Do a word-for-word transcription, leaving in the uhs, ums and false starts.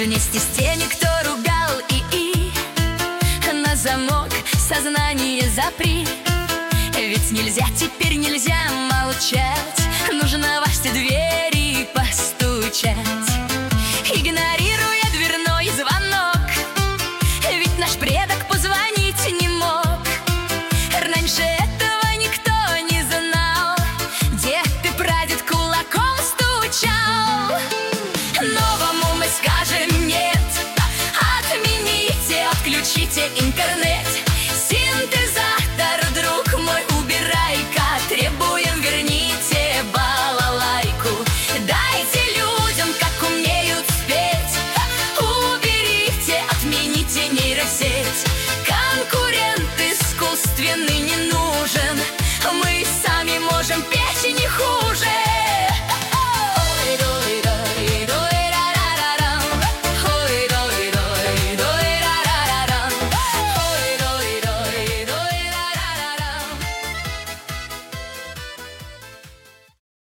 вместе с теми, кто ругал и-и. На замок сознание запри, ведь нельзя, теперь нельзя молчать. Нужно во все двери постучать.